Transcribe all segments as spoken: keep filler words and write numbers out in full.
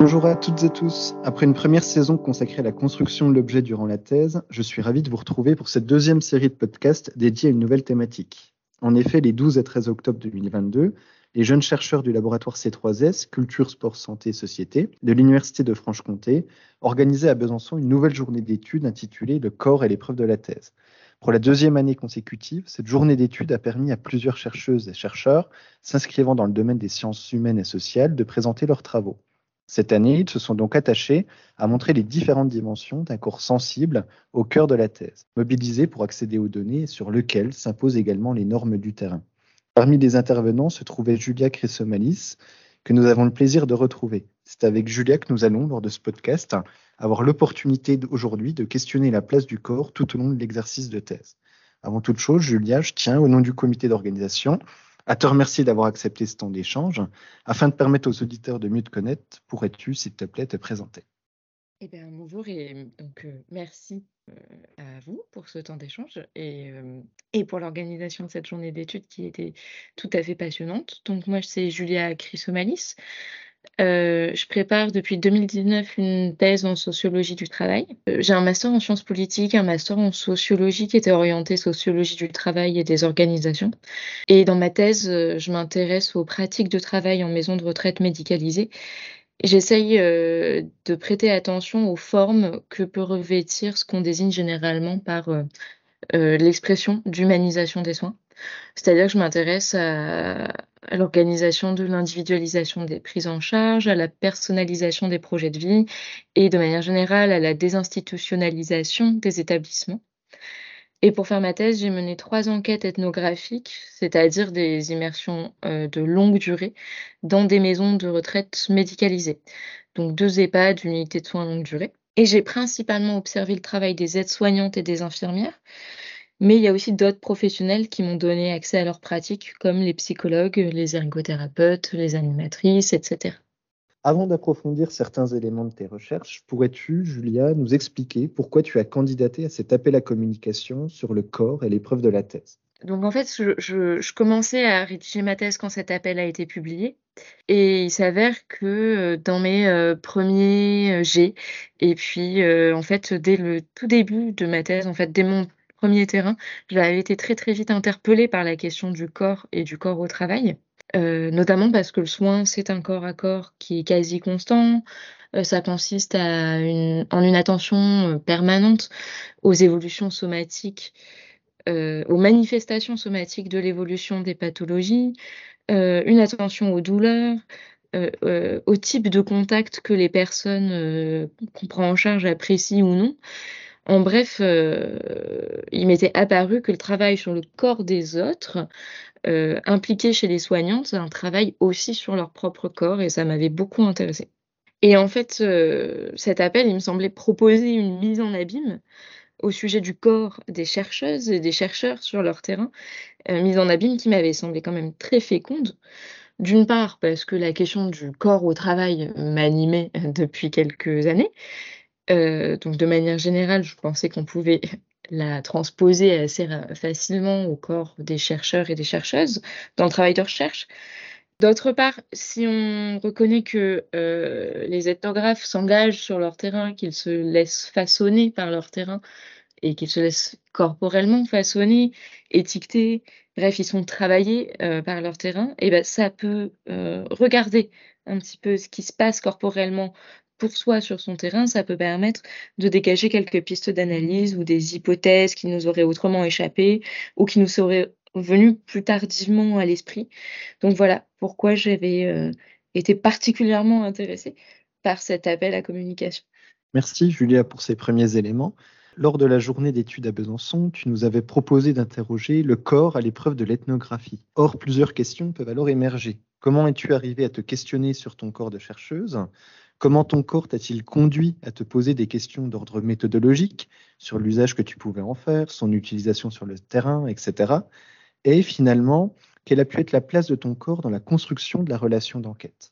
Bonjour à toutes et tous. Après une première saison consacrée à la construction de l'objet durant la thèse, je suis ravi de vous retrouver pour cette deuxième série de podcasts dédiée à une nouvelle thématique. En effet, les douze et treize octobre deux mille vingt-deux, les jeunes chercheurs du laboratoire C trois S, Culture, Sport, Santé, Société, de l'Université de Franche-Comté, organisaient à Besançon une nouvelle journée d'études intitulée Le corps et l'épreuve de la thèse. Pour la deuxième année consécutive, cette journée d'études a permis à plusieurs chercheuses et chercheurs s'inscrivant dans le domaine des sciences humaines et sociales de présenter leurs travaux. Cette année, ils se sont donc attachés à montrer les différentes dimensions d'un corps sensible au cœur de la thèse, mobilisé pour accéder aux données et sur lequel s'imposent également les normes du terrain. Parmi les intervenants se trouvait Julia Chrysomalis, que nous avons le plaisir de retrouver. C'est avec Julia que nous allons, lors de ce podcast, avoir l'opportunité aujourd'hui de questionner la place du corps tout au long de l'exercice de thèse. Avant toute chose, Julia, je tiens, au nom du comité d'organisation, à te remercier d'avoir accepté ce temps d'échange. Afin de permettre aux auditeurs de mieux te connaître, pourrais-tu, s'il te plaît, te présenter? Eh bien, bonjour et donc euh, merci euh, à vous pour ce temps d'échange et, euh, et pour l'organisation de cette journée d'études qui était tout à fait passionnante. Donc moi, c'est Julia Chrysomalis. Euh, je prépare depuis deux mille dix-neuf une thèse en sociologie du travail. Euh, j'ai un master en sciences politiques, un master en sociologie qui était orienté sociologie du travail et des organisations. Et dans ma thèse, euh, je m'intéresse aux pratiques de travail en maison de retraite médicalisée. J'essaye, heu, de prêter attention aux formes que peut revêtir ce qu'on désigne généralement par, heu heu, l'expression d'humanisation des soins. C'est-à-dire que je m'intéresse à à l'organisation de l'individualisation des prises en charge, à la personnalisation des projets de vie et de manière générale à la désinstitutionnalisation des établissements. Et pour faire ma thèse, j'ai mené trois enquêtes ethnographiques, c'est-à-dire des immersions, heu, de longue durée dans des maisons de retraite médicalisées. Donc deux EHPAD, unités de soins longue durée. Et j'ai principalement observé le travail des aides-soignantes et des infirmières, mais il y a aussi d'autres professionnels qui m'ont donné accès à leurs pratiques, comme les psychologues, les ergothérapeutes, les animatrices, et cetera. Avant d'approfondir certains éléments de tes recherches, pourrais-tu, Julia, nous expliquer pourquoi tu as candidaté à cet appel à communication sur le corps et l'épreuve de la thèse? Donc en fait, je je je commençais à rédiger ma thèse quand cet appel a été publié et il s'avère que, heu, dans mes, heu, premiers, heu, jets et puis, heu, en fait, dès le tout début de ma thèse, en fait, dès mon premier terrain, j'avais été très, très vite interpellée par la question du corps et du corps au travail, heu, notamment parce que le soin, c'est un corps à corps qui est quasi constant. Heu, ça consiste à une en une attention, heu, permanente aux évolutions somatiques, heu, aux manifestations somatiques de l'évolution des pathologies, heu, une attention aux douleurs, heu heu, au type de contact que les personnes, heu, qu'on prend en charge apprécient ou non. En bref, heu, il m'était apparu que le travail sur le corps des autres, heu, impliquait chez les soignantes un travail aussi sur leur propre corps et ça m'avait beaucoup intéressée. Et en fait, heu, cet appel, il me semblait proposer une mise en abîme au sujet du corps des chercheuses et des chercheurs sur leur terrain, heu, mise en abîme qui m'avait semblé quand même très féconde. D'une part, parce que la question du corps au travail m'animait depuis quelques années, heu, donc de manière générale, je pensais qu'on pouvait la transposer assez ra facilement au corps des chercheurs et des chercheuses dans le travail de recherche. D'autre part, si on reconnaît que, heu, les ethnographes s'engagent sur leur terrain, qu'ils se laissent façonner par leur terrain et qu'ils se laissent corporellement façonner, étiqueter, bref, ils sont travaillés, heu, par leur terrain et bah, ça peut, heu, regarder un petit peu ce qui se passe corporellement pour soi sur son terrain, ça peut permettre de dégager quelques pistes d'analyse ou des hypothèses qui nous auraient autrement échappé ou qui nous seraient venues plus tardivement à l'esprit. Donc voilà pourquoi j'avais, heu, été particulièrement intéressée par cet appel à communication. Merci, Julia, pour ces premiers éléments. Lors de la journée d'études à Besançon, tu nous avais proposé d'interroger le corps à l'épreuve de l'ethnographie. Or, plusieurs questions peuvent alors émerger. Comment es-tu arrivée à te questionner sur ton corps de chercheuse? Comment ton corps t'a-t-il conduit à te poser des questions d'ordre méthodologique sur l'usage que tu pouvais en faire, son utilisation sur le terrain, et cetera. Et finalement, quelle a pu être la place de ton corps dans la construction de la relation d'enquête?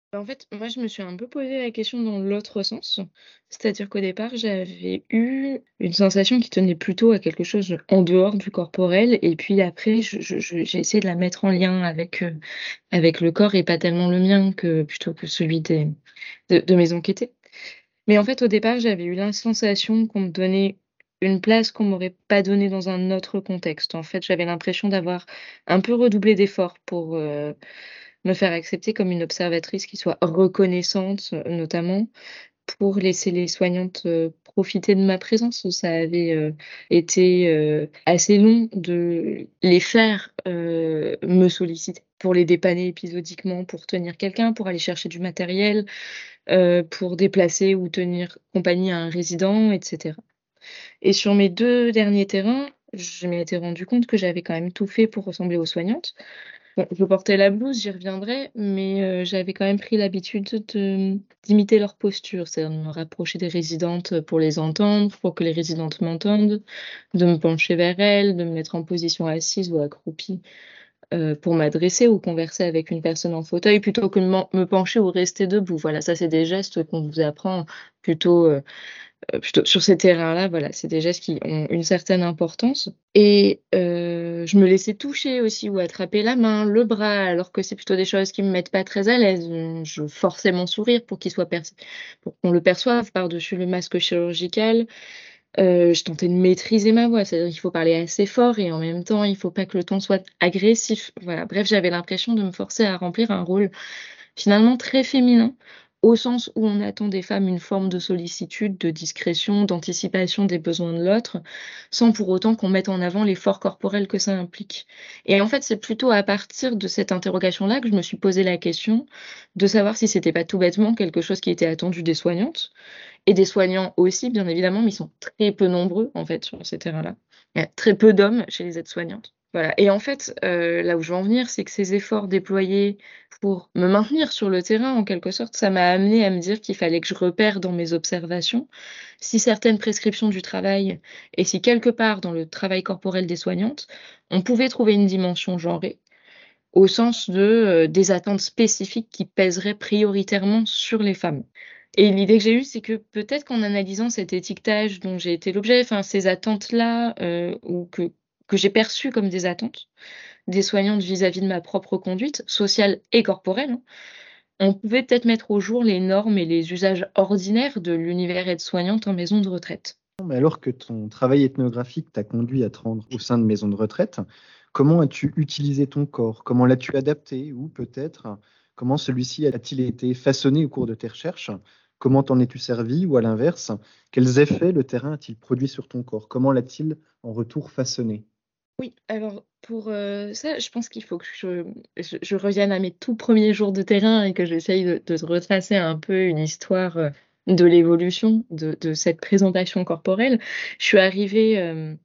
Bah, en fait, moi, je me suis un peu posé la question dans l'autre sens. C'est-à-dire qu'au départ, j'avais eu une sensation qui tenait plutôt à quelque chose en dehors du corporel et puis après je je je j'ai essayé de la mettre en lien avec, heu, avec le corps et pas tellement le mien que plutôt que celui des de de mes enquêtés. Mais en fait, au départ, j'avais eu la sensation qu'on me donnait une place qu'on m'aurait pas donnée dans un autre contexte. En fait, j'avais l'impression d'avoir un peu redoublé d'efforts pour, heu, me faire accepter comme une observatrice qui soit reconnaissante, heu, notamment pour laisser les soignantes, heu, profiter de ma présence. Ça avait, heu, été, heu, assez long de les faire, heu, me solliciter pour les dépanner épisodiquement, pour tenir quelqu'un, pour aller chercher du matériel, heu, pour déplacer ou tenir compagnie à un résident et cetera. Et sur mes deux derniers terrains, je m'étais rendu compte que j'avais quand même tout fait pour ressembler aux soignantes. Bon, je portais la blouse, j'y reviendrai, mais heu, j'avais quand même pris l'habitude de d'imiter leur posture, c'est-à-dire de me rapprocher des résidentes, pour les entendre, pour que les résidentes m'entendent, de me pencher vers elles, de me mettre en position assise ou accroupie, heu, pour m'adresser ou converser avec une personne en fauteuil plutôt que de m'en me pencher ou rester debout. Voilà, ça c'est des gestes qu'on vous apprend plutôt, heu heu, plutôt sur ces terrains-là, voilà, c'est des gestes qui ont une certaine importance et heu, je me laissais toucher aussi ou attraper la main, le bras, alors que c'est plutôt des choses qui me mettent pas très à l'aise. Mmh, je forçais mon sourire pour qu'il soit perç pour qu'on le perçoive par-dessus le masque chirurgical. Heu, je tentais de maîtriser ma voix, c'est-à-dire qu'il faut parler assez fort et en même temps, il faut pas que le ton soit agressif. Voilà, bref, j'avais l'impression de me forcer à remplir un rôle finalement très féminin, au sens où on attend des femmes une forme de sollicitude, de discrétion, d'anticipation des besoins de l'autre, sans pour autant qu'on mette en avant l'effort corporel que ça implique. Et en fait, c'est plutôt à partir de cette interrogation-là que je me suis posé la question de savoir si c'était pas tout bêtement quelque chose qui était attendu des soignantes et des soignants aussi, bien évidemment, mais ils sont très peu nombreux, en fait, sur ces terrains-là. Il y a très peu d'hommes chez les aides-soignantes. Voilà et en fait, heu, là où je veux en venir, c'est que ces efforts déployés pour me maintenir sur le terrain, en quelque sorte, ça m'a amenée à me dire qu'il fallait que je repère dans mes observations si certaines prescriptions du travail et si quelque part dans le travail corporel des soignantes, on pouvait trouver une dimension genrée, au sens de, heu, des attentes spécifiques qui pèseraient prioritairement sur les femmes. Et l'idée que j'ai eue, c'est que peut-être qu'en analysant cet étiquetage dont j'ai été l'objet, enfin ces attentes-là, heu, ou que que j'ai perçues comme des attentes des soignantes vis-à-vis de ma propre conduite, sociale et corporelle, hein, on pouvait peut-être mettre au jour les normes et les usages ordinaires de l'univers aide-soignante en maison de retraite. Mais alors que ton travail ethnographique t'a conduit à te rendre au sein de maisons de retraite, comment as-tu utilisé ton corps? Comment l'as-tu adapté? Ou peut-être, comment celui-ci a-t-il été façonné au cours de tes recherches? Comment t'en es-tu servi? Ou à l'inverse, quels effets le terrain a-t-il produit sur ton corps? Comment l'a-t-il en retour façonné? Oui, alors pour, heu, ça, je pense qu'il faut que je je je revienne à mes tout premiers jours de terrain et que j'essaye de de retracer un peu une histoire, heu, de l'évolution de de cette présentation corporelle. Je suis arrivée, hem,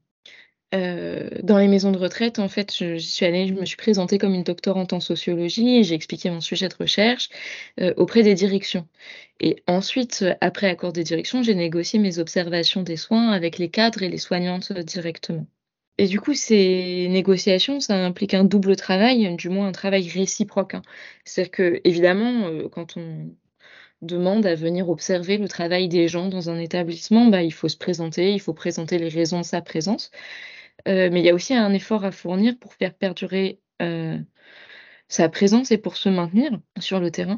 heu, dans les maisons de retraite, en fait, je j'y suis allée, je me suis présentée comme une doctorante en sociologie et j'ai expliqué mon sujet de recherche, heu, auprès des directions et ensuite, heu, après accord des directions, j'ai négocié mes observations des soins avec les cadres et les soignantes, heu, directement. Et du coup, ces négociations, ça implique un double travail, du moins un travail réciproque, hein. C'est-à-dire qu'évidemment, heu, quand on demande à venir observer le travail des gens dans un établissement, bah, il faut se présenter, il faut présenter les raisons de sa présence. Heu, mais il y a aussi un effort à fournir pour faire perdurer, heu, sa présence et pour se maintenir sur le terrain.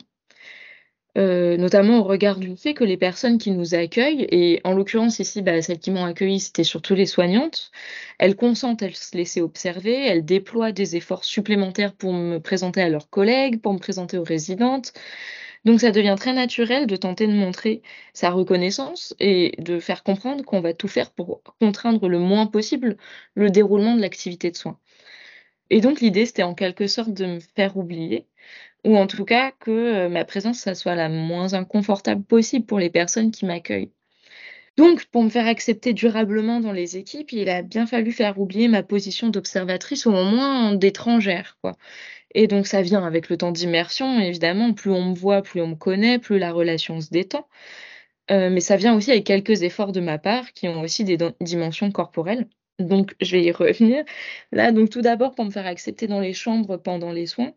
Heu, notamment au regard du fait que les personnes qui nous accueillent et en l'occurrence ici, bah, celles qui m'ont accueillie, c'était surtout les soignantes. Elles consentent à se laisser observer, elles déploient des efforts supplémentaires pour me présenter à leurs collègues, pour me présenter aux résidentes. Donc ça devient très naturel de tenter de montrer sa reconnaissance et de faire comprendre qu'on va tout faire pour contraindre le moins possible le déroulement de l'activité de soins. Et donc l'idée, c'était en quelque sorte de me faire oublier ou en tout cas que, heu, ma présence, ça soit la moins inconfortable possible pour les personnes qui m'accueillent. Donc pour me faire accepter durablement dans les équipes, il a bien fallu faire oublier ma position d'observatrice ou au moins d'étrangère, quoi. Et donc ça vient avec le temps d'immersion évidemment, plus on me voit, plus on me connaît, plus la relation se détend. Heu, mais ça vient aussi avec quelques efforts de ma part qui ont aussi des den dimensions corporelles. Donc je vais y revenir. Là, donc tout d'abord pour me faire accepter dans les chambres pendant les soins,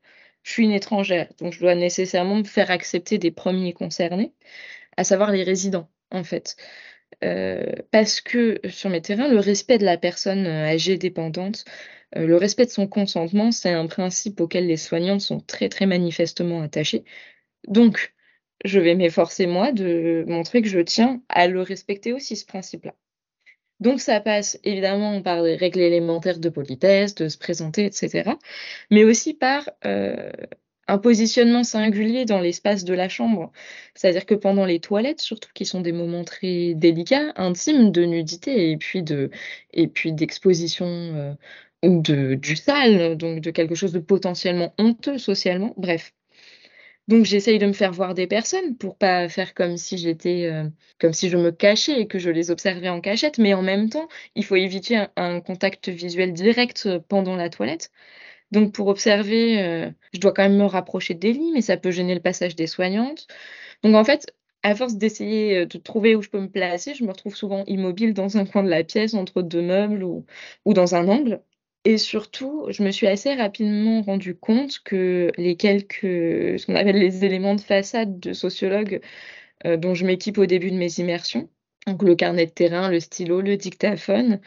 je suis une étrangère, donc je dois nécessairement me faire accepter des premiers concernés, à savoir les résidents, en fait. Heu, parce que sur mes terrains, le respect de la personne, heu, âgée dépendante, heu, le respect de son consentement, c'est un principe auquel les soignantes sont très, très manifestement attachées. Donc je vais m'efforcer, moi, de montrer que je tiens à le respecter aussi, ce principe-là. Donc ça passe évidemment par les règles élémentaires de politesse, de se présenter et cetera, mais aussi par, heu, un positionnement singulier dans l'espace de la chambre. C'est-à-dire que pendant les toilettes, surtout, qui sont des moments très délicats, intimes, de nudité et puis de et puis d'exposition, heu, ou de du sale, donc de quelque chose de potentiellement honteux socialement, bref. Donc j'essaye de me faire voir des personnes pour pas faire comme si j'étais, heu, comme si je me cachais et que je les observais en cachette, mais en même temps, il faut éviter un un contact visuel direct, heu, pendant la toilette. Donc pour observer, heu, je dois quand même me rapprocher des lits, mais ça peut gêner le passage des soignantes. Donc en fait, à force d'essayer, heu, de trouver où je peux me placer, je me retrouve souvent immobile dans un coin de la pièce entre deux meubles ou ou dans un angle et surtout, je me suis assez rapidement rendu compte que les quelques, ce qu'on appelle les éléments de façade de sociologue, heu, dont je m'équipe au début de mes immersions, donc le carnet de terrain, le stylo, le dictaphone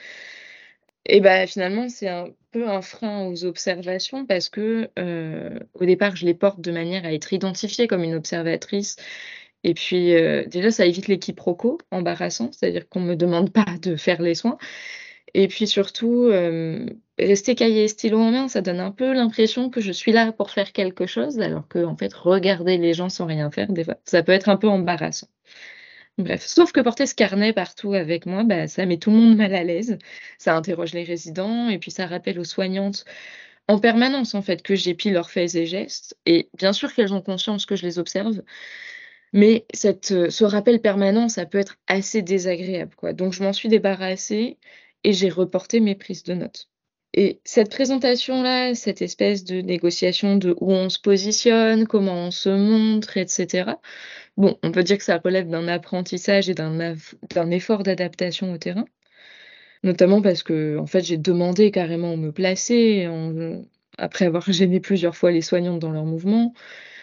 et bah, finalement, c'est un peu un frein aux observations parce que, heu, au départ, je les porte de manière à être identifiée comme une observatrice et puis, heu, déjà, ça évite les quiproquos embarrassants, c'est-à-dire qu'on me demande pas de faire les soins et puis surtout, hem, rester cahier et stylo en main, ça donne un peu l'impression que je suis là pour faire quelque chose alors qu'en fait, regarder les gens sans rien faire, des fois, ça peut être un peu embarrassant. Bref, sauf que porter ce carnet partout avec moi, bah, ça met tout le monde mal à l'aise. Ça interroge les résidents et puis ça rappelle aux soignantes en permanence, en fait, que j'épie leurs faits et gestes et bien sûr qu'elles ont conscience que je les observe, mais cette, heu, ce rappel permanent, ça peut être assez désagréable, quoi. Donc je m'en suis débarrassée et j'ai reporté mes prises de notes et cette présentation-là, cette espèce de négociation de où on se positionne, comment on se montre et cetera. Bon, on peut dire que ça relève d'un apprentissage et d'un av d'un effort d'adaptation au terrain, notamment parce qu'en fait, j'ai demandé carrément à me placer en après avoir gêné plusieurs fois les soignantes dans leurs mouvements,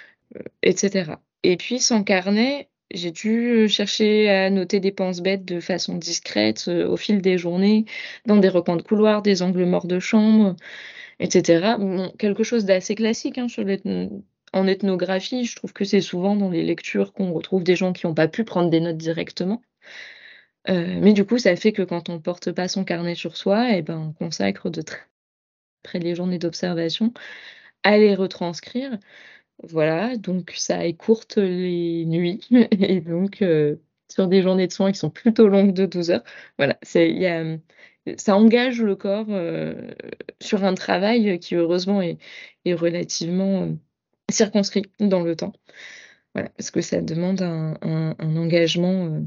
et cetera et puis sans carnet, j'ai dû, chercher à noter des penses-bêtes de façon discrète, heu, au fil des journées, dans des recoins de couloirs, des angles morts de chambre, et cetera. Bon, quelque chose d'assez classique, hein, sur l'ethn en ethnographie, je trouve que c'est souvent dans les lectures qu'on retrouve des gens qui ont pas pu prendre des notes directement. Heu, mais du coup, ça fait que quand on porte pas son carnet sur soi et ben, on consacre de très près les journées d'observation à les retranscrire. Voilà, donc ça écourte les nuits et donc heu, sur des journées de soins qui sont plutôt longues de douze heures, voilà, c'est il y a, mmh, ça engage le corps, heu, sur un travail qui heureusement est est relativement, heu, circonscrit dans le temps. Voilà, parce que ça demande un un un engagement, heu,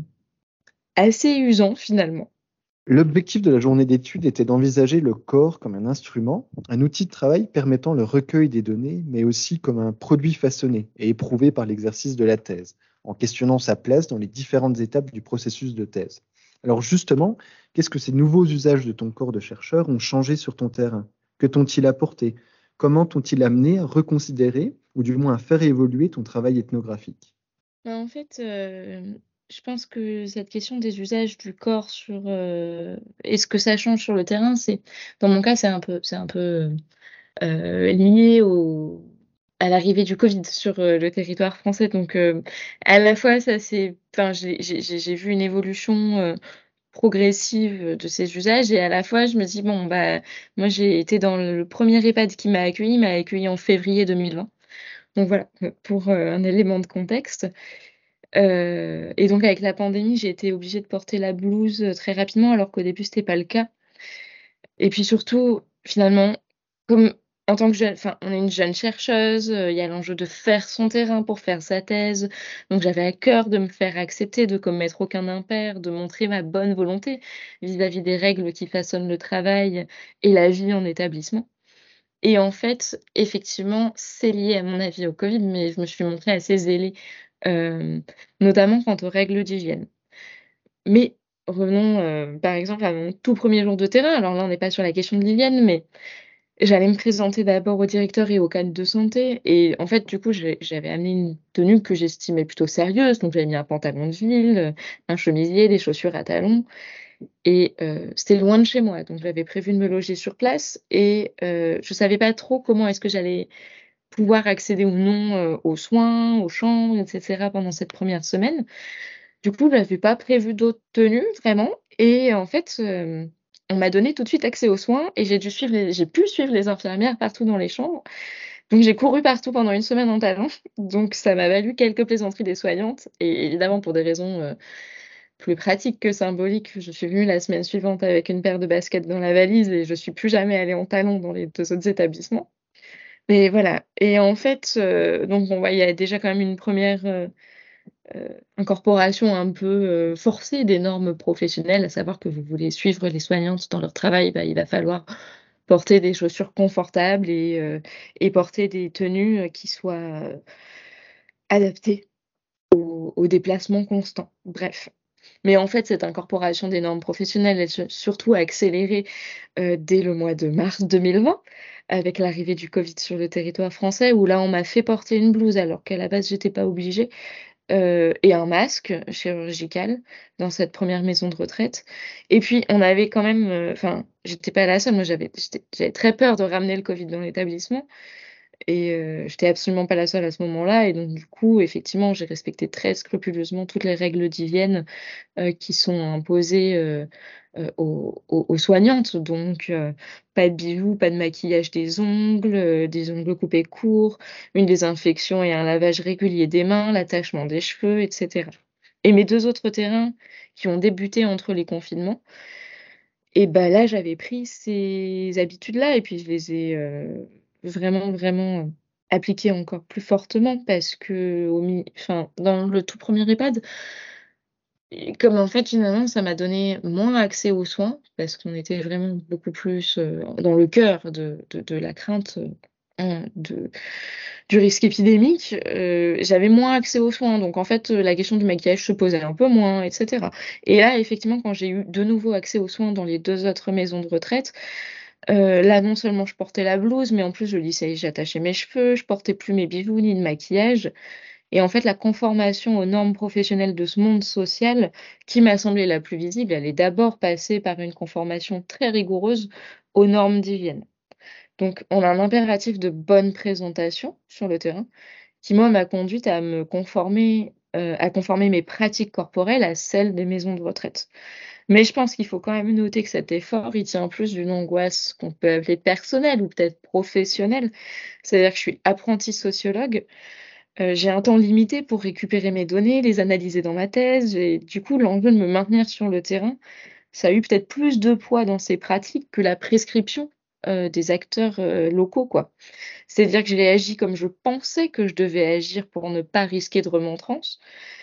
assez usant finalement. L'objectif de la journée d'étude était d'envisager le corps comme un instrument, un outil de travail permettant le recueil des données, mais aussi comme un produit façonné et éprouvé par l'exercice de la thèse, en questionnant sa place dans les différentes étapes du processus de thèse. Alors justement, qu'est-ce que ces nouveaux usages de ton corps de chercheur ont changé sur ton terrain? Que t'ont-ils apporté? Comment t'ont-ils amené à reconsidérer, ou du moins à faire évoluer ton travail ethnographique? Bah, en fait, hem, je pense que cette question des usages du corps sur, heu et ce que ça change sur le terrain, c'est dans mon cas, c'est un peu c'est un peu, heu lié au à l'arrivée du covid sur, heu, le territoire français. Donc, heu, à la fois ça c'est enfin j'ai j'ai j'ai j'ai vu une évolution, heu, progressive, de ces usages et à la fois je me dis: «Bon, bah, moi j'ai été dans le premier EHPAD qui m'a accueilli, m'a accueilli en février deux mille vingt». Donc voilà, heu, pour, heu, un élément de contexte. Heu et donc avec la pandémie, j'ai été obligée de porter la blouse, heu, très rapidement alors qu'au début c'était pas le cas et puis surtout, finalement, comme en tant que jeune enfin, on est une jeune chercheuse, heu, il y a l'enjeu de faire son terrain pour faire sa thèse, donc j'avais à cœur de me faire accepter, de commettre aucun impair, de montrer ma bonne volonté vis-à-vis des règles qui façonnent le travail et la vie en établissement et en fait, effectivement, c'est lié à mon avis au covid, mais je me suis montrée assez zélée, hem, notamment quant aux règles d'hygiène. Mais revenons, heu, par exemple à mon tout premier jour de terrain. Alors là, on n'est pas sur la question de l'hygiène, mais J'allais me présenter d'abord au directeur et au cadre de santé et en fait, du coup, j'ai j'avais amené une tenue que j'estimais plutôt sérieuse, donc j'avais mis un pantalon de ville, heu, un chemisier, des chaussures à talons et heu, c'était loin de chez moi, donc j'avais prévu de me loger sur place et heu, je savais pas trop comment est-ce que j'allais pouvoir accéder ou non, heu, aux soins, aux chambres et cetera pendant cette première semaine. Du coup, j'avais pas prévu d'autres tenues vraiment et en fait, hem, on m'a donné tout de suite accès aux soins et j'ai dû suivre les j'ai pu suivre les infirmières partout dans les chambres. Donc j'ai couru partout pendant une semaine en talons, donc ça m'a valu quelques plaisanteries des soignantes et évidemment pour des raisons, heu, plus pratiques que symboliques, je suis venue la semaine suivante avec une paire de baskets dans la valise et je suis plus jamais allée en talons dans les deux autres établissements. Mais voilà et en fait, heu, donc bon, ouais, il y a déjà quand même une première re heu, incorporation un peu, heu, forcée des normes professionnelles, à savoir que vous voulez suivre les soignantes dans leur travail, bah, il va falloir porter des chaussures confortables et heu et porter des tenues, heu, qui soient, heu, adaptées aux aux déplacements constants. Bref. Mais en fait, cette incorporation des normes professionnelles, elle s'est surtout accélérée, heu, dès le mois de mars deux mille vingt, avec l'arrivée du covid sur le territoire français, où là, on m'a fait porter une blouse alors qu'à la base, j'étais pas obligée. Heu et un masque chirurgical dans cette première maison de retraite et puis on avait quand même, heu, enfin, j'étais pas la seule, moi j'avais j'étais j'avais très peur de ramener le covid dans l'établissement et heu, j'étais absolument pas la seule à ce moment-là et donc du coup, effectivement, j'ai respecté très scrupuleusement toutes les règles d'hygiène, heu, qui sont imposées, heu heu, aux aux aux soignantes. Donc heu, pas de bijoux, pas de maquillage des ongles, heu, des ongles coupés courts, une désinfection et un lavage régulier des mains, l'attachement des cheveux et cetera. Et mes deux autres terrains qui ont débuté entre les confinements et bah, là, j'avais pris ces habitudes-là et puis je les ai, heu, vraiment, vraiment, heu, appliquées encore plus fortement parce qu'au mi enfin, dans le tout premier EHPAD et comme en fait, finalement, ça m'a donné moins accès aux soins parce qu'on était vraiment beaucoup plus, heu, dans le cœur de de de la crainte, heu, hein, de du risque épidémique, heu, j'avais moins accès aux soins. Donc en fait, heu, la question du maquillage se posait un peu moins et cetera. Et là, effectivement, quand j'ai eu de nouveau accès aux soins dans les deux autres maisons de retraite, heu, là, non seulement je portais la blouse, mais en plus je lissais j'attachais mes cheveux, je portais plus mes bijoux ni de maquillage. Et en fait, la conformation aux normes professionnelles de ce monde social, qui m'a semblé la plus visible, elle est d'abord passée par une conformation très rigoureuse aux normes d'hygiène. Donc, on a un impératif de bonne présentation sur le terrain, qui moi m'a conduite à me conformer, heu, à conformer mes pratiques corporelles à celles des maisons de retraite. Mais je pense qu'il faut quand même noter que cet effort, il tient plus d'une angoisse qu'on peut appeler personnelle ou peut-être professionnelle. C'est-à-dire que je suis apprentie sociologue. Heu, j'ai un temps limité pour récupérer mes données, les analyser dans ma thèse et du coup, l'enjeu de me maintenir sur le terrain, ça a eu peut-être plus de poids dans ces pratiques que la prescription, heu, des acteurs, heu, locaux, quoi. C'est-à-dire que j'ai agi comme je pensais que je devais agir pour ne pas risquer de remontrance,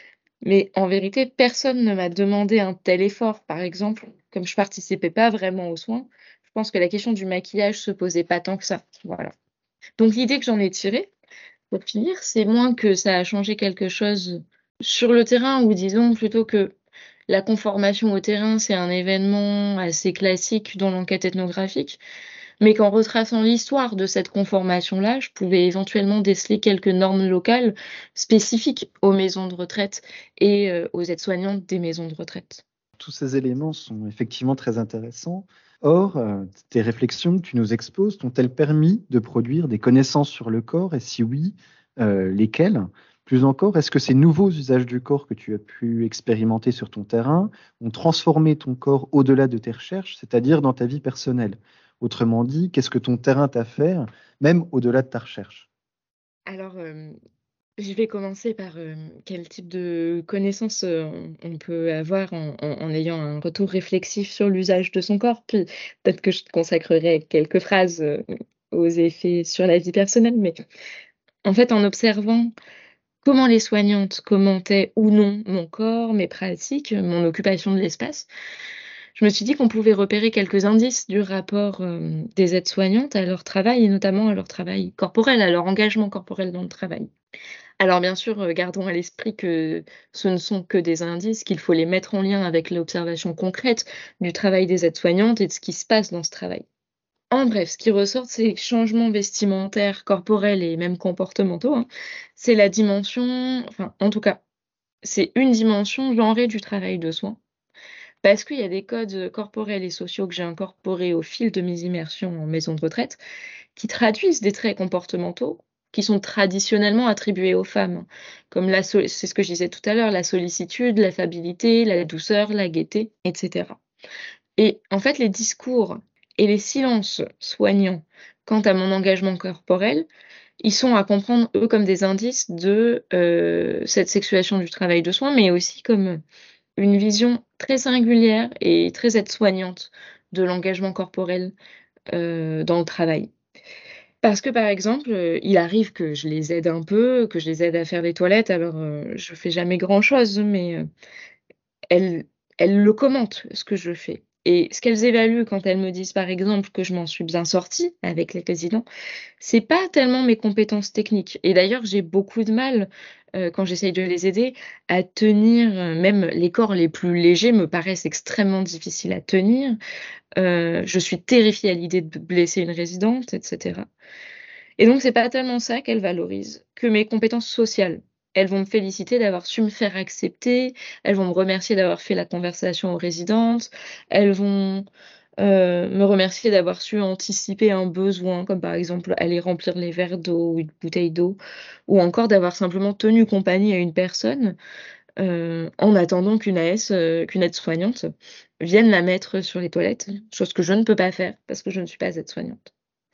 mais en vérité, personne ne m'a demandé un tel effort. Par exemple, comme je participais pas vraiment aux soins, je pense que la question du maquillage se posait pas tant que ça, voilà. Donc l'idée que j'en ai tirée pour finir, c'est moins que ça a changé quelque chose sur le terrain ou disons plutôt que la conformation au terrain, c'est un événement assez classique dans l'enquête ethnographique, mais qu'en retraçant l'histoire de cette conformation-là, je pouvais éventuellement déceler quelques normes locales spécifiques aux maisons de retraite et heu, aux aides-soignantes des maisons de retraite. Tous ces éléments sont effectivement très intéressants. Or, heu, tes réflexions que tu nous exposes t'ont-elles permis de produire des connaissances sur le corps et si oui, heu, lesquelles? Plus encore, est-ce que ces nouveaux usages du corps que tu as pu expérimenter sur ton terrain ont transformé ton corps au-delà de tes recherches, c'est-à-dire dans ta vie personnelle? Autrement dit, qu'est-ce que ton terrain t'a fait, même au-delà de ta recherche? Alors, hem, je vais commencer par, hem, quel type de connaissances, heu, on on peut avoir en en en ayant un retour réflexif sur l'usage de son corps, puis peut-être que je te consacrerai quelques phrases, heu, aux effets sur la vie personnelle. Mais en fait, en observant comment les soignantes commentaient ou non mon corps, mes pratiques, mon occupation de l'espace, je me suis dit qu'on pouvait repérer quelques indices du rapport, hem, des aides-soignantes à leur travail et notamment à leur travail corporel, à leur engagement corporel dans le travail. Alors bien sûr, heu, gardons à l'esprit que ce ne sont que des indices, qu'il faut les mettre en lien avec l'observation concrète du travail des aides-soignantes et de ce qui se passe dans ce travail. En bref, ce qui ressort de ces changements vestimentaires, corporels et même comportementaux, hein, c'est la dimension enfin, en tout cas, c'est une dimension genrée du travail de soins. Parce qu'il y a des codes, corporels et sociaux que j'ai incorporés au fil de mes immersions en maison de retraite, qui traduisent des traits comportementaux qui sont traditionnellement attribués aux femmes, comme la so c'est ce que je disais tout à l'heure, la sollicitude, l'affabilité, la douceur, la gaieté, et cetera. Et en fait, les discours et les silences soignants quant à mon engagement corporel, ils sont à comprendre, eux, comme des indices de, heu, cette sexuation du travail de soins, mais aussi comme une vision très singulière et très aide-soignante de l'engagement corporel, heu, dans le travail. Parce que, par exemple, heu, il arrive que je les aide un peu, que je les aide à faire les toilettes. Alors, heu, je fais jamais grand-chose, mais, heu, elles elles le commentent, ce que je fais. Et ce qu'elles évaluent quand elles me disent, par exemple, que je m'en suis bien sortie avec les résidents, c'est pas tellement mes compétences techniques. Et d'ailleurs, j'ai beaucoup de mal, heu, quand j'essaye de les aider, à tenir, heu, même les corps les plus légers me paraissent extrêmement difficiles à tenir. Heu, je suis terrifiée à l'idée de blesser une résidente, et cetera. Et donc c'est pas tellement ça qu'elles valorisent, que mes compétences sociales. Elles vont me féliciter d'avoir su me faire accepter, elles vont me remercier d'avoir fait la conversation aux résidentes, elles vont, heu, me remercier d'avoir su anticiper un besoin, comme par exemple aller remplir les verres d'eau ou une bouteille d'eau, ou encore d'avoir simplement tenu compagnie à une personne, heu, en attendant qu'une A S, heu, qu'une aide-soignante vienne la mettre sur les toilettes, chose que je ne peux pas faire parce que je ne suis pas aide-soignante.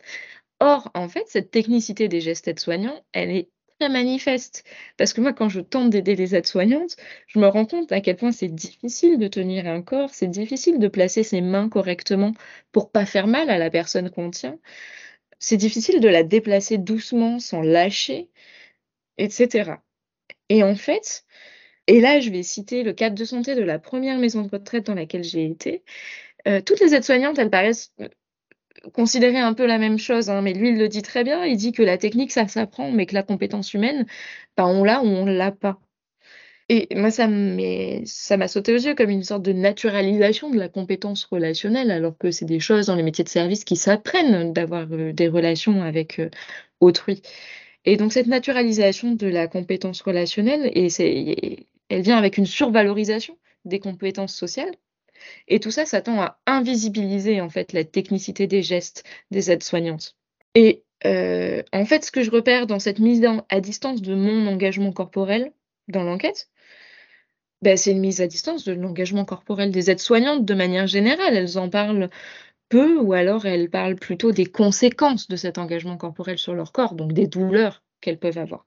Or, en fait, cette technicité des gestes aides-soignants, elle est très manifeste. Parce que moi, quand je tente d'aider les aides-soignantes, je me rends compte à quel point c'est difficile de tenir un corps, c'est difficile de placer ses mains correctement pour pas faire mal à la personne qu'on tient. C'est difficile de la déplacer doucement sans lâcher, et cetera. Et en fait, et là, je vais citer le cadre de santé de la première maison de retraite dans laquelle j'ai été. Heu, toutes les aides-soignantes, elles paraissent considérer un peu la même chose, hein, mais lui, il le dit très bien. Il dit que la technique, ça s'apprend, mais que la compétence humaine, bah, on l'a ou on l'a pas. Et moi, ça m'est ça m'a sauté aux yeux comme une sorte de naturalisation de la compétence relationnelle, alors que c'est des choses dans les métiers de service qui s'apprennent d'avoir, heu, des relations avec, heu, autrui. Et donc cette naturalisation de la compétence relationnelle et c'est elle vient avec une survalorisation des compétences sociales et tout ça, ça tend à invisibiliser, en fait, la technicité des gestes des aides-soignantes. Et heu, en fait, ce que je repère dans cette mise en à distance de mon engagement corporel dans l'enquête, bah, c'est une mise à distance de l'engagement corporel des aides-soignantes de manière générale. Elles en parlent peu ou alors elles parlent plutôt des conséquences de cet engagement corporel sur leur corps, donc des douleurs qu'elles peuvent avoir.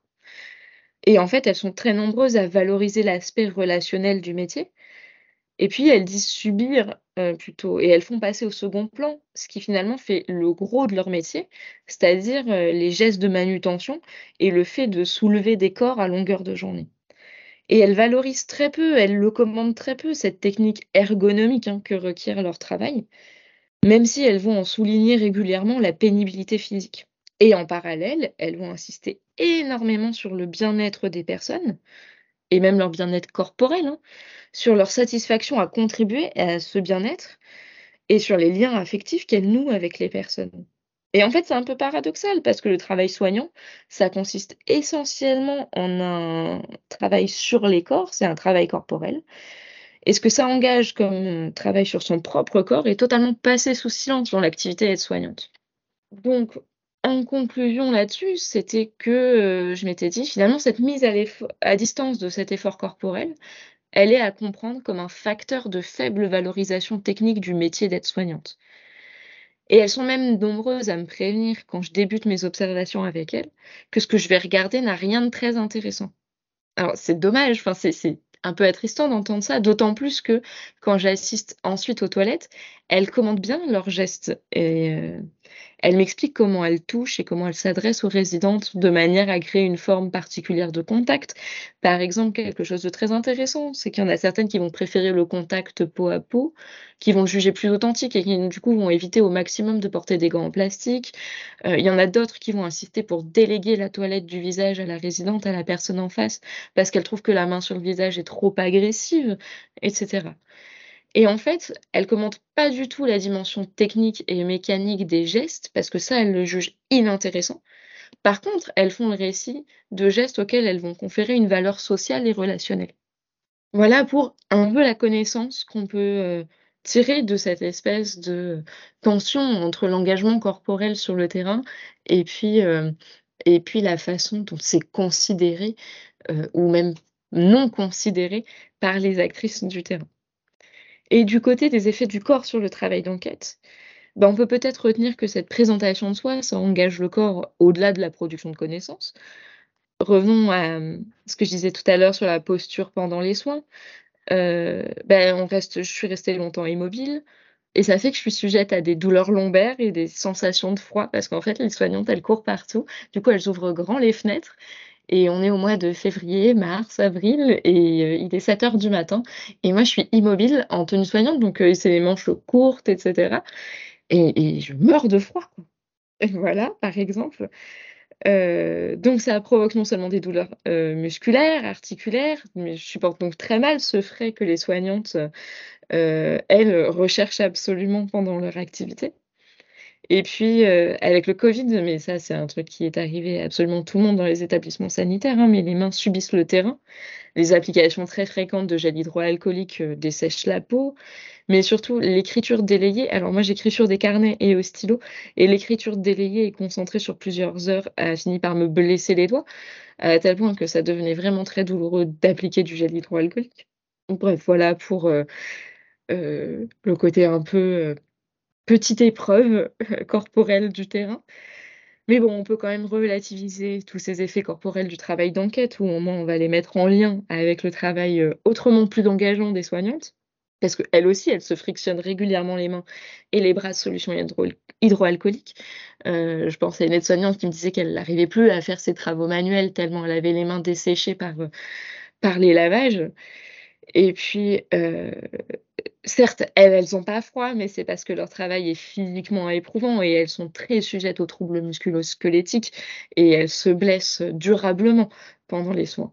Et en fait, elles sont très nombreuses à valoriser l'aspect relationnel du métier. Et puis elles disent subir, heu, plutôt et elles font passer au second plan ce qui finalement fait le gros de leur métier, c'est-à-dire, heu, les gestes de manutention et le fait de soulever des corps à longueur de journée. Et elles valorisent très peu, elles le commandent très peu, cette technique ergonomique, hein, que requiert leur travail, même si elles vont en souligner régulièrement la pénibilité physique. Et en parallèle, elles vont insister énormément sur le bien-être des personnes et même leur bien-être corporel, hein, sur leur satisfaction à contribuer à ce bien-être et sur les liens affectifs qu'elles nouent avec les personnes. Et en fait, c'est un peu paradoxal parce que le travail soignant, ça consiste essentiellement en un travail sur les corps, c'est un travail corporel. Et ce que ça engage comme travail sur son propre corps est totalement passé sous silence dans l'activité aide-soignante. Donc, en conclusion là-dessus, c'était que, heu, je m'étais dit: «Finalement, cette mise à l'effo à distance de cet effort corporel, elle est à comprendre comme un facteur de faible valorisation technique du métier d'aide-soignante». Et elles sont même nombreuses à me prévenir quand je débute mes observations avec elles, que ce que je vais regarder n'a rien de très intéressant. Alors c'est dommage, enfin c'est c'est un peu attristant d'entendre ça, d'autant plus que quand j'assiste ensuite aux toilettes, elles commandent bien leurs gestes et heu, elles m'expliquent comment elles touchent et comment elles s'adressent aux résidentes de manière à créer une forme particulière de contact. Par exemple, quelque chose de très intéressant, c'est qu'il y en a certaines qui vont préférer le contact peau à peau, qui vont le juger plus authentique et qui, du coup, vont éviter au maximum de porter des gants en plastique. Heu, il y en a d'autres qui vont insister pour déléguer la toilette du visage à la résidente, à la personne en face, parce qu'elles trouvent que la main sur le visage est trop agressive, et cetera. Et en fait, elle commente pas du tout la dimension technique et mécanique des gestes, parce que ça, elle le juge inintéressant. Par contre, elles font le récit de gestes auxquels elles vont conférer une valeur sociale et relationnelle. Voilà pour un peu la connaissance qu'on peut, heu, tirer de cette espèce de tension entre l'engagement corporel sur le terrain et puis, hem et puis la façon dont c'est considéré, heu, ou même non considéré par les actrices du terrain. Et du côté des effets du corps sur le travail d'enquête, bah, on peut peut-être retenir que cette présentation de soi, ça engage le corps au-delà de la production de connaissances. Revenons à, mmh, ce que je disais tout à l'heure sur la posture pendant les soins. Heu, bah, on reste je suis restée longtemps immobile et ça fait que je suis sujette à des douleurs lombaires et des sensations de froid parce qu'en fait, les soignantes, elles courent partout. Du coup, elles ouvrent grand les fenêtres et on est au mois de février, mars, avril et heu, il est sept heures du matin et moi, je suis immobile en tenue soignante donc heu, c'est les manches courtes et cetera et et je meurs de froid, quoi. Et voilà, par exemple. Heu, donc ça provoque non seulement des douleurs, heu, musculaires, articulaires, mais je supporte donc très mal ce frais que les soignantes, heu, elles, recherchent absolument pendant leur activité. Et puis, heu, avec le Covid, mais ça, c'est un truc qui est arrivé à absolument tout le monde dans les établissements sanitaires, hein, mais les mains subissent le terrain. Les applications très fréquentes de gel hydroalcoolique, heu, dessèchent la peau, mais surtout l'écriture délayée. Alors moi, j'écris sur des carnets et au stylo et l'écriture délayée et concentrée sur plusieurs heures a fini par me blesser les doigts, à tel point que ça devenait vraiment très douloureux d'appliquer du gel hydroalcoolique. Bref, voilà pour, heu heu, le côté un peu, heu, petite épreuve corporelle du terrain. Mais bon, on peut quand même relativiser tous ces effets corporels du travail d'enquête, où au moins on va les mettre en lien avec le travail, heu, autrement plus engageant des soignantes. Parce qu'elles aussi, elles se frictionnent régulièrement les mains et les bras de solutions hydroal hydroalcooliques. Heu, je pense à une aide-soignante qui me disait qu'elle n'arrivait plus à faire ses travaux manuels tellement elle avait les mains desséchées par, heu, par les lavages. Et puis, heu, certes, elles, elles ont pas froid, mais c'est parce que leur travail est physiquement éprouvant et elles sont très sujettes aux troubles musculo-squelettiques et elles se blessent durablement pendant les soins.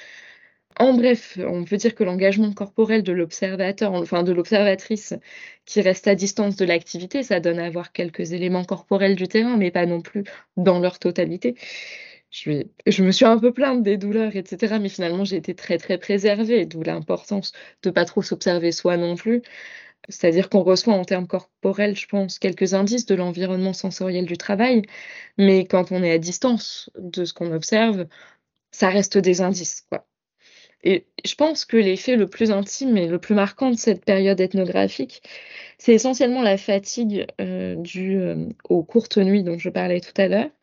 En bref, on peut dire que l'engagement corporel de l'observateur, enfin de l'observatrice qui reste à distance de l'activité, ça donne à voir quelques éléments corporels du terrain, mais pas non plus dans leur totalité. Je vais je me suis un peu plainte des douleurs et cetera, mais finalement j'ai été très, très préservée, d'où l'importance de pas trop s'observer soi non plus. C'est-à-dire qu'on reçoit en termes corporels, je pense, quelques indices de l'environnement sensoriel du travail, mais quand on est à distance de ce qu'on observe, ça reste des indices, quoi. Et je pense que l'effet le plus intime et le plus marquant de cette période ethnographique, c'est essentiellement la fatigue, heu, due, hem, aux courtes nuits dont je parlais tout à l'heure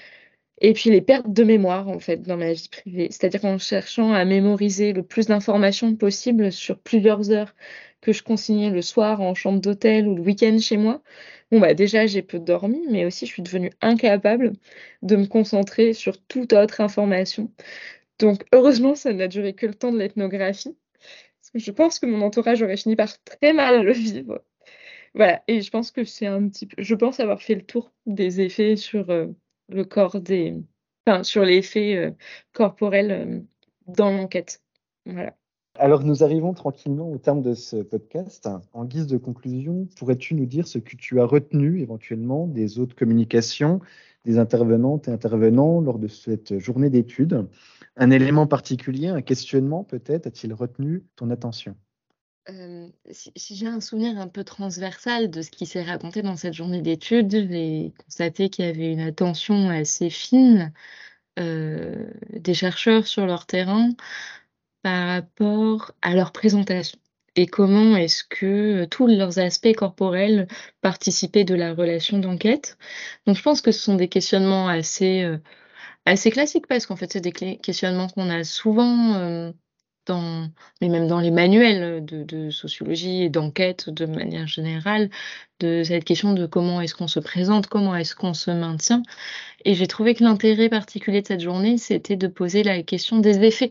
et puis les pertes de mémoire, en fait, dans ma vie privée. C'est-à-dire qu'en cherchant à mémoriser le plus d'informations possible sur plusieurs heures que je consignais le soir en chambre d'hôtel ou le week-end chez moi, bon, bah, déjà, j'ai peu dormi, mais aussi je suis devenue incapable de me concentrer sur toute autre information. Donc heureusement, ça n'a duré que le temps de l'ethnographie, parce que je pense que mon entourage aurait fini par très mal le vivre. Voilà et je pense que c'est un petit peu je pense avoir fait le tour des effets sur, heu, le corps des enfin sur l'effet, heu, corporel, hem, dans l'enquête. Voilà. Alors, nous arrivons tranquillement au terme de ce podcast. En guise de conclusion, pourrais-tu nous dire ce que tu as retenu éventuellement des autres communications des intervenantes et intervenants lors de cette journée d'études? Un élément particulier, un questionnement peut-être, a-t-il retenu ton attention? Hem, si si j'ai un souvenir un peu transversal de ce qui s'est raconté dans cette journée d'études, j'ai constaté qu'il y avait une attention assez fine, heu, des chercheurs sur leur terrain par rapport à leur présentation et comment est-ce que, heu, tous leurs aspects corporels participaient de la relation d'enquête. Donc je pense que ce sont des questionnements assez, heu, assez classiques parce qu'en fait, c'est des clés questionnements qu'on a souvent, hem, dans mais même dans les manuels, de de sociologie et d'enquête de manière générale, de cette question de comment est-ce qu'on se présente, comment est-ce qu'on se maintient et j'ai trouvé que l'intérêt particulier de cette journée, c'était de poser la question des effets.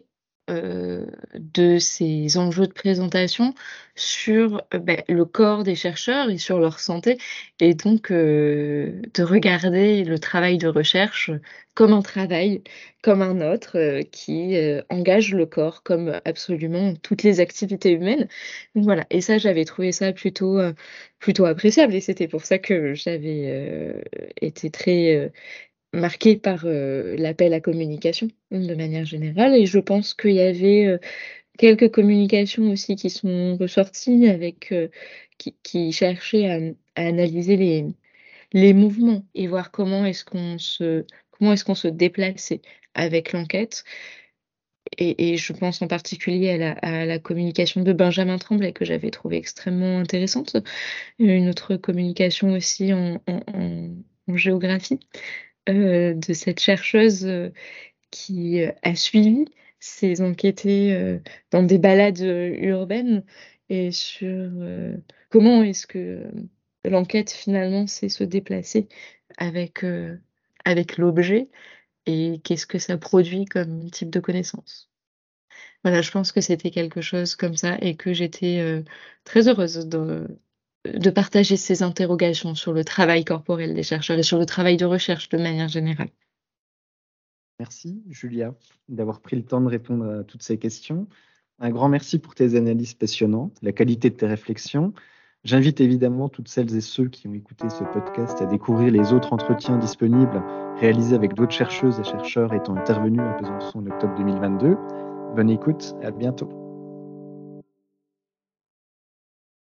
heu, de ces enjeux de présentation sur, heu, beh, le corps des chercheurs et sur leur santé et donc heu, de regarder le travail de recherche comme un travail, comme un autre, heu, qui, heu, engage le corps comme absolument toutes les activités humaines. Donc voilà et ça, j'avais trouvé ça plutôt, heu, plutôt appréciable et c'était pour ça que j'avais, heu, été très, heu, marquée par, heu, l'appel à communication, de manière générale et je pense qu'il y avait, heu, quelques communications aussi qui sont ressorties avec, heu, qui qui cherchaient à, mmh, à analyser les les mouvements et voir comment est-ce qu'on se comment est-ce qu'on se déplaçait avec l'enquête et et je pense en particulier à la à la communication de Benjamin Tremblay que j'avais trouvée extrêmement intéressante. Une autre communication aussi en en en en géographie, heu, de cette chercheuse, heu, qui, heu, a suivi ces enquêtés, heu, dans des balades, heu, urbaines et sur, heu, comment est-ce que, hem, l'enquête finalement sait se déplacer avec, heu, avec l'objet et qu'est-ce que ça produit comme type de connaissance. Voilà, je pense que c'était quelque chose comme ça et que j'étais, heu, très heureuse de de partager ces interrogations sur le travail corporel des chercheurs et sur le travail de recherche de manière générale. Merci Julia d'avoir pris le temps de répondre à toutes ces questions. Un grand merci pour tes analyses passionnantes, la qualité de tes réflexions. J'invite évidemment toutes celles et ceux qui ont écouté ce podcast à découvrir les autres entretiens disponibles réalisés avec d'autres chercheuses et chercheurs étant intervenus à Besançon en octobre deux mille vingt-deux. Bonne écoute, à bientôt.